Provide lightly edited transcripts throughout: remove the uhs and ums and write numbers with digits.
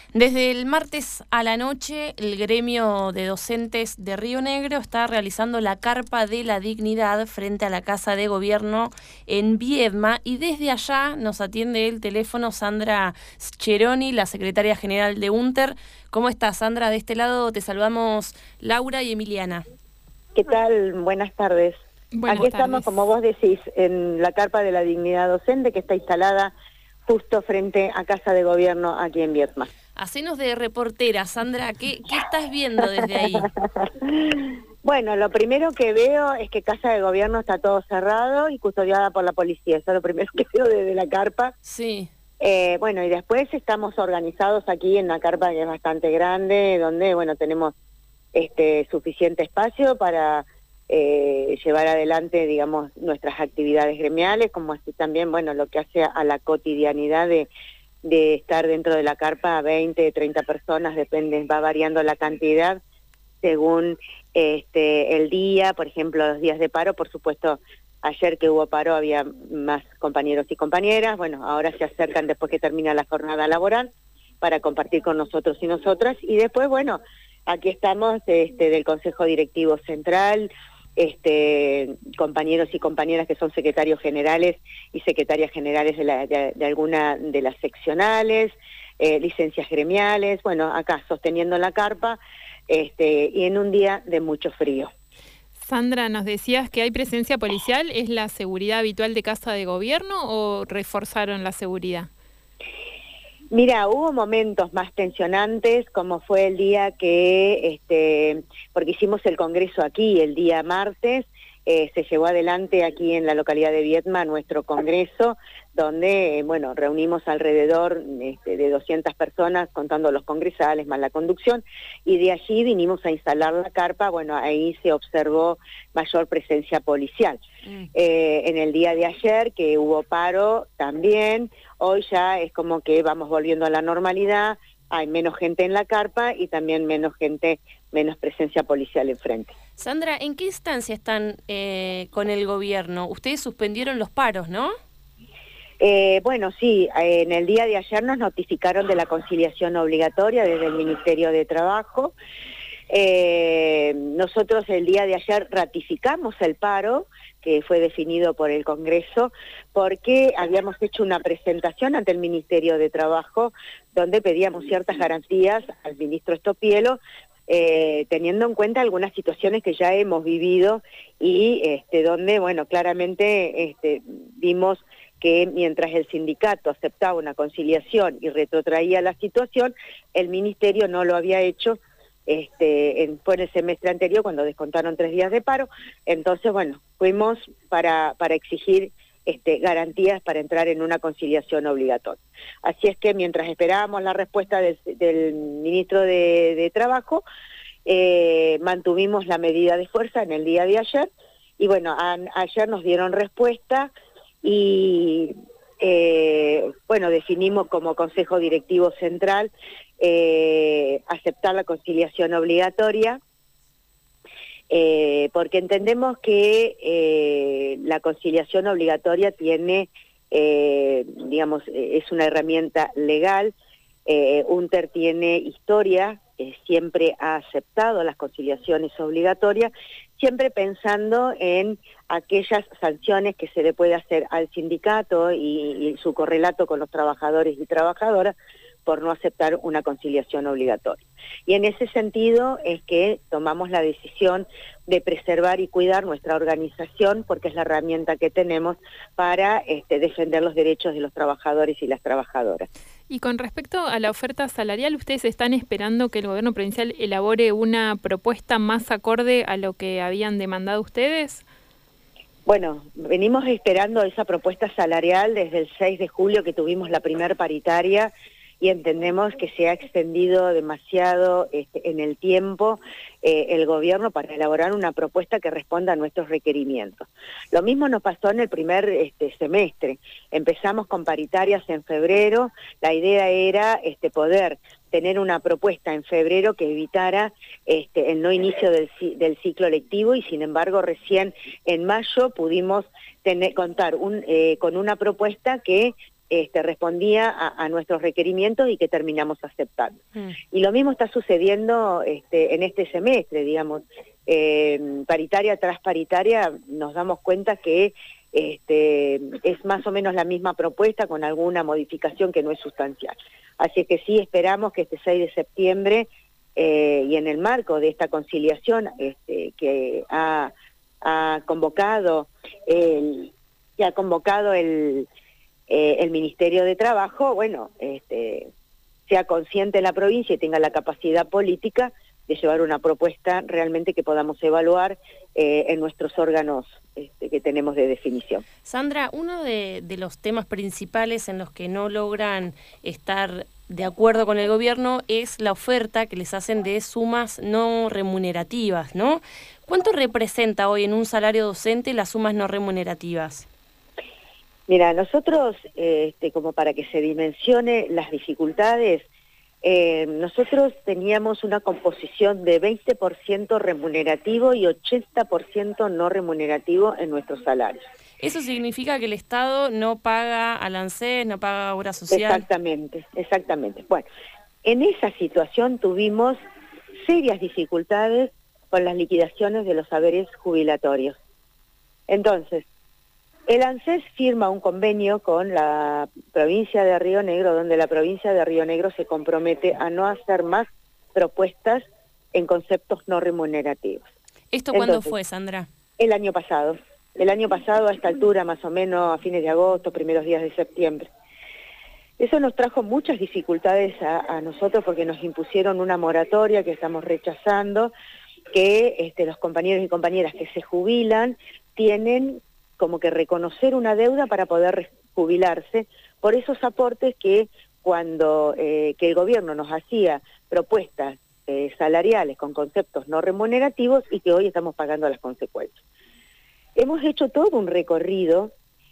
Desde el martes a la noche, el gremio de docentes de Río Negro está realizando la Carpa de la Dignidad frente a la Casa de Gobierno en Viedma, y desde allá nos atiende el teléfono Sandra Scheroni, la secretaria general de UNTER. ¿Cómo estás, Sandra? De este lado te saludamos Laura y Emiliana. ¿Qué tal? Buenas tardes. Buenas Aquí estamos, tardes. como vos decís, en la Carpa de la Dignidad Docente, que está instalada justo frente a Casa de Gobierno aquí en Viedma. Hacenos de reportera, Sandra, ¿qué estás viendo desde ahí? Bueno, lo primero que veo es que Casa de Gobierno está todo cerrado y custodiada por la policía. Eso es lo primero que veo desde la carpa. Sí. Bueno, y después estamos organizados aquí en la carpa, que es bastante grande, donde, bueno, tenemos suficiente espacio para llevar adelante, digamos, nuestras actividades gremiales, como así también, bueno, lo que hace a la cotidianidad de estar dentro de la carpa, 20, 30 personas, depende, va variando la cantidad según el día. Por ejemplo, los días de paro, por supuesto, ayer que hubo paro había más compañeros y compañeras. Bueno, ahora se acercan después que termina la jornada laboral para compartir con nosotros y nosotras. Y después, bueno, aquí estamos del Consejo Directivo Central, compañeros y compañeras que son secretarios generales y secretarias generales de alguna de las seccionales, licencias gremiales, bueno, acá sosteniendo la carpa, y en un día de mucho frío. Sandra, nos decías que hay presencia policial. ¿Es la seguridad habitual de Casa de Gobierno o reforzaron la seguridad? Mira, hubo momentos más tensionantes, como fue el día que, porque hicimos el congreso aquí el día martes, se llevó adelante aquí en la localidad de Viedma nuestro congreso, donde, bueno, reunimos alrededor de 200 personas, contando los congresales más la conducción, y de allí vinimos a instalar la carpa. Bueno, ahí se observó mayor presencia policial. En el día de ayer, que hubo paro también, hoy ya es como que vamos volviendo a la normalidad, hay menos gente en la carpa y también menos presencia policial enfrente. Sandra, ¿en qué instancia están con el gobierno? Ustedes suspendieron los paros, ¿no? Bueno, sí, en el día de ayer nos notificaron de la conciliación obligatoria desde el Ministerio de Trabajo. Nosotros el día de ayer ratificamos el paro que fue definido por el Congreso, porque habíamos hecho una presentación ante el Ministerio de Trabajo donde pedíamos ciertas garantías al ministro Estopielo, teniendo en cuenta algunas situaciones que ya hemos vivido y donde, bueno, claramente vimos que mientras el sindicato aceptaba una conciliación y retrotraía la situación, el Ministerio no lo había hecho. Fue en el semestre anterior cuando descontaron 3 días de paro. Entonces, bueno, fuimos para exigir garantías para entrar en una conciliación obligatoria. Así es que mientras esperábamos la respuesta del ministro de Trabajo, mantuvimos la medida de fuerza en el día de ayer, y bueno, ayer nos dieron respuesta y bueno, definimos como Consejo Directivo Central aceptar la conciliación obligatoria, porque entendemos que la conciliación obligatoria tiene, digamos, es una herramienta legal. UNTER tiene historia, siempre ha aceptado las conciliaciones obligatorias, siempre pensando en aquellas sanciones que se le puede hacer al sindicato y su correlato con los trabajadores y trabajadoras por no aceptar una conciliación obligatoria. Y en ese sentido es que tomamos la decisión de preservar y cuidar nuestra organización, porque es la herramienta que tenemos para defender los derechos de los trabajadores y las trabajadoras. Y con respecto a la oferta salarial, ¿ustedes están esperando que el gobierno provincial elabore una propuesta más acorde a lo que habían demandado ustedes? Bueno, venimos esperando esa propuesta salarial desde el 6 de julio que tuvimos la primer paritaria, y entendemos que se ha extendido demasiado en el tiempo el gobierno para elaborar una propuesta que responda a nuestros requerimientos. Lo mismo nos pasó en el primer semestre. Empezamos con paritarias en febrero. La idea era poder tener una propuesta en febrero que evitara el no inicio del ciclo lectivo, y sin embargo recién en mayo pudimos contar con una propuesta que respondía a nuestros requerimientos y que terminamos aceptando. Y lo mismo está sucediendo en este semestre, digamos, paritaria tras paritaria, nos damos cuenta que es más o menos la misma propuesta con alguna modificación que no es sustancial. Así que sí esperamos que este 6 de septiembre y en el marco de esta conciliación que ha convocado el Ministerio de Trabajo, bueno, sea consciente la provincia y tenga la capacidad política de llevar una propuesta realmente que podamos evaluar en nuestros órganos que tenemos de definición. Sandra, uno de los temas principales en los que no logran estar de acuerdo con el gobierno es la oferta que les hacen de sumas no remunerativas, ¿no? ¿Cuánto representa hoy en un salario docente las sumas no remunerativas? Mira, nosotros, como para que se dimensione las dificultades, nosotros teníamos una composición de 20% remunerativo y 80% no remunerativo en nuestros salarios. ¿Eso significa que el Estado no paga al ANSES, no paga obra social? Exactamente. Bueno, en esa situación tuvimos serias dificultades con las liquidaciones de los haberes jubilatorios. Entonces, el ANSES firma un convenio con la provincia de Río Negro, donde la provincia de Río Negro se compromete a no hacer más propuestas en conceptos no remunerativos. ¿Esto cuándo fue, Sandra? El año pasado. El año pasado, a esta altura, más o menos a fines de agosto, primeros días de septiembre. Eso nos trajo muchas dificultades a nosotros porque nos impusieron una moratoria que estamos rechazando, que los compañeros y compañeras que se jubilan tienen como que reconocer una deuda para poder jubilarse por esos aportes que cuando que el gobierno nos hacía propuestas salariales con conceptos no remunerativos y que hoy estamos pagando las consecuencias. Hemos hecho todo un recorrido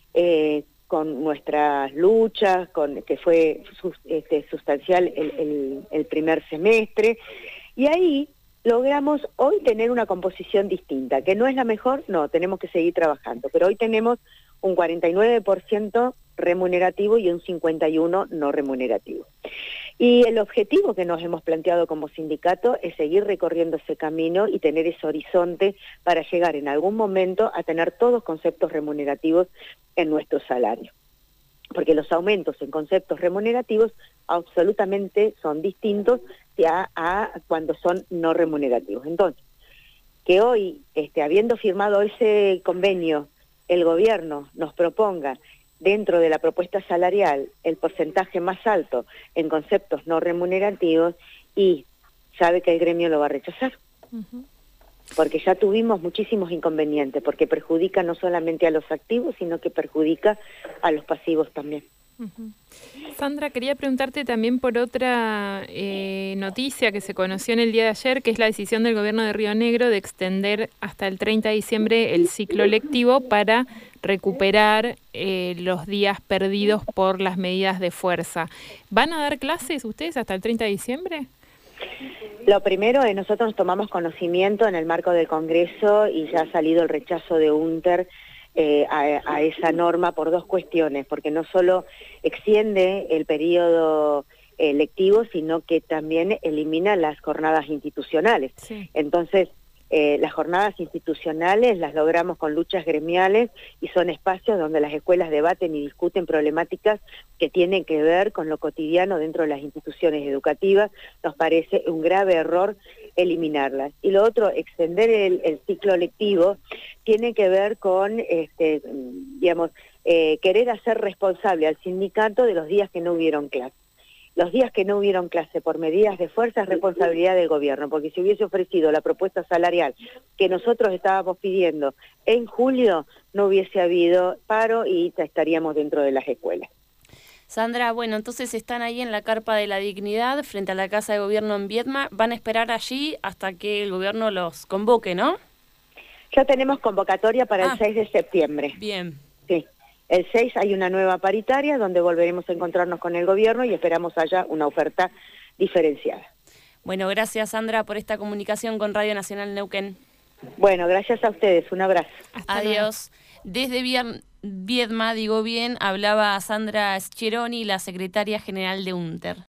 con nuestras luchas, que fue sustancial el primer semestre, y ahí logramos hoy tener una composición distinta, que no es la mejor, no, tenemos que seguir trabajando, pero hoy tenemos un 49% remunerativo y un 51% no remunerativo. Y el objetivo que nos hemos planteado como sindicato es seguir recorriendo ese camino y tener ese horizonte para llegar en algún momento a tener todos conceptos remunerativos en nuestro salario. Porque los aumentos en conceptos remunerativos absolutamente son distintos a cuando son no remunerativos. Entonces, que hoy, habiendo firmado ese convenio, el gobierno nos proponga dentro de la propuesta salarial el porcentaje más alto en conceptos no remunerativos, y sabe que el gremio lo va a rechazar. Porque ya tuvimos muchísimos inconvenientes, porque perjudica no solamente a los activos, sino que perjudica a los pasivos también. Sandra, quería preguntarte también por otra noticia que se conoció en el día de ayer, que es la decisión del gobierno de Río Negro de extender hasta el 30 de diciembre el ciclo lectivo para recuperar los días perdidos por las medidas de fuerza. ¿Van a dar clases ustedes hasta el 30 de diciembre? Lo primero es nosotros tomamos conocimiento en el marco del Congreso y ya ha salido el rechazo de UNTER a esa norma por dos cuestiones, porque no solo extiende el periodo lectivo, sino que también elimina las jornadas institucionales. Sí. Entonces, las jornadas institucionales las logramos con luchas gremiales y son espacios donde las escuelas debaten y discuten problemáticas que tienen que ver con lo cotidiano dentro de las instituciones educativas. Nos parece un grave error eliminarlas. Y lo otro, extender el ciclo lectivo, tiene que ver con, querer hacer responsable al sindicato de los días que no hubieron clase. Los días que no hubieron clase por medidas de fuerza es responsabilidad del gobierno, porque si hubiese ofrecido la propuesta salarial que nosotros estábamos pidiendo en julio, no hubiese habido paro y estaríamos dentro de las escuelas. Sandra, bueno, entonces están ahí en la Carpa de la Dignidad, frente a la Casa de Gobierno en Viedma. Van a esperar allí hasta que el gobierno los convoque, ¿no? Ya tenemos convocatoria para el 6 de septiembre. Bien. Sí. El 6 hay una nueva paritaria donde volveremos a encontrarnos con el gobierno y esperamos haya una oferta diferenciada. Bueno, gracias Sandra por esta comunicación con Radio Nacional Neuquén. Bueno, gracias a ustedes, un abrazo. Adiós. Desde Viedma, digo bien, hablaba Sandra Scheroni, la secretaria general de UNTER.